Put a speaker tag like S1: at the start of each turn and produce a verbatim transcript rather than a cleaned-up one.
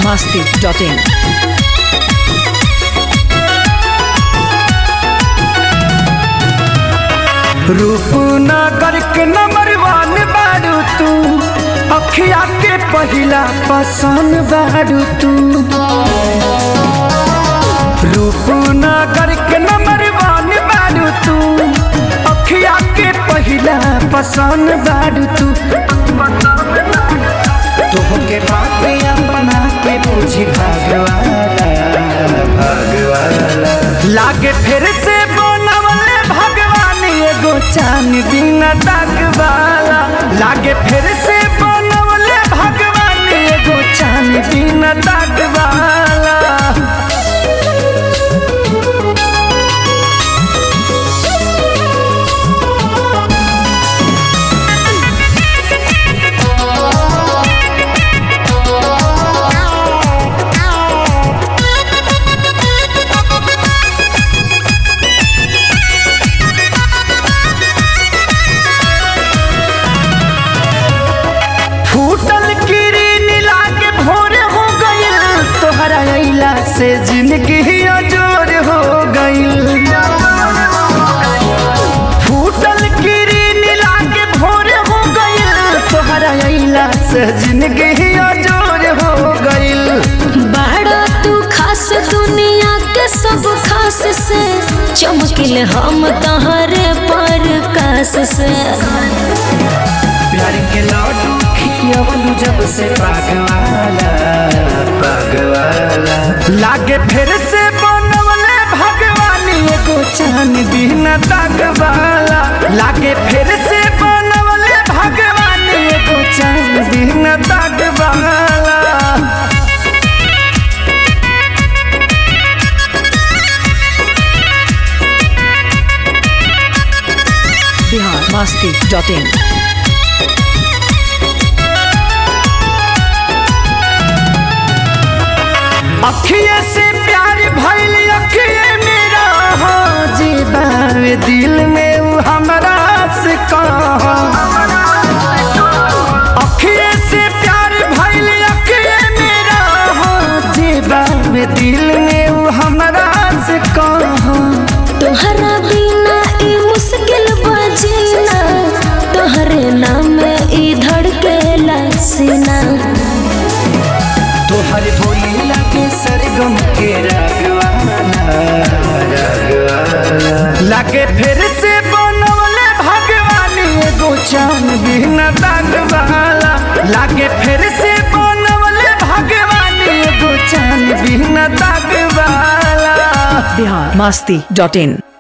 S1: masti dot in.
S2: Rupnagar के number वन बारू तू, अखिया के पहिला पसंद बारू तू। रूपनगर के नंबर वन बारू तू, अखिया के पहिला पसंद बारू तू। तोहके बातिया बना के पूछी भगवाला भगवाला लागे फिर से चान दिन दागवाला लागे फिर से बनवले भगवान एगो चान दिन दागवाला। फूटल किरीन लागे भोर हो गइल, तोहरा अइला से जिंदगी अजोर हो गइल। फूटल किरीन लागे भोर हो गइल, तोहरा अइला से जिंदगी अजोर हो गइल।
S3: बड़ा तू खास दुनिया के सब खास से, चमकिल हम तहरे पर कास से।
S2: प्यार के लड्डू खियावलू जब से पागवाला पागवाला लागे फिर से बनवले भगवान एगो चान दिन दागवाला लागे फिर से बनवले भगवान एगो चान दिन दागवाला।
S1: Bihar masti dot in.
S2: अखिए से प्यार भइल अखिए मेरा हो जीवावे दिल में उ हमरा से कहा। अखिए से प्यार भइल अखिए मेरा हो जीवावे दिल में उ हमरा से कहा।
S3: तोहरा बिना ई मुश्किल बजीना, तोहरे नाम ई धड़केला सीना।
S2: तोहर भोली लागे सरगम के रागवाला रागवाला लागे फिर से बनवले भगवान एगो चान दिन दागवाला लागे फिर से बनवले भगवान एगो चान दिन दागवाला।
S1: Bihar masti dot in.